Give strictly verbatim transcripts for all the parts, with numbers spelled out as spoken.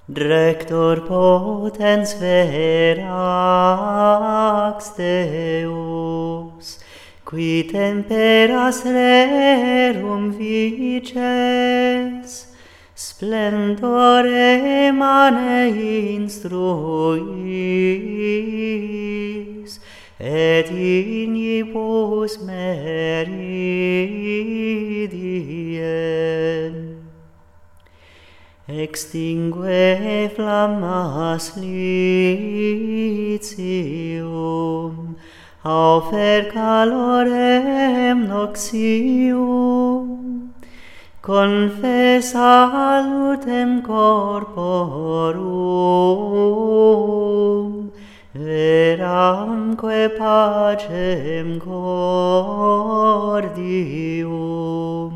Rector potens verax Deus, qui temperas rerum vices, splendore mane instruis, et ignibus meridiem. Extingue flammas litium, aufer calorem noxium, confessa salutem corporum, veramque pacem cordium.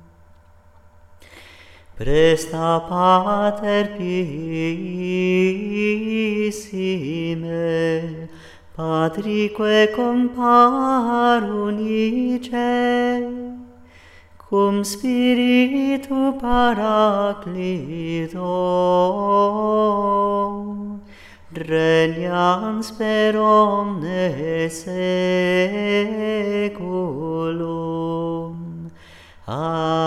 Presta pater piissime, patrique compar unice, cum spiritu paraclito, regnans per omne seculum. Amen.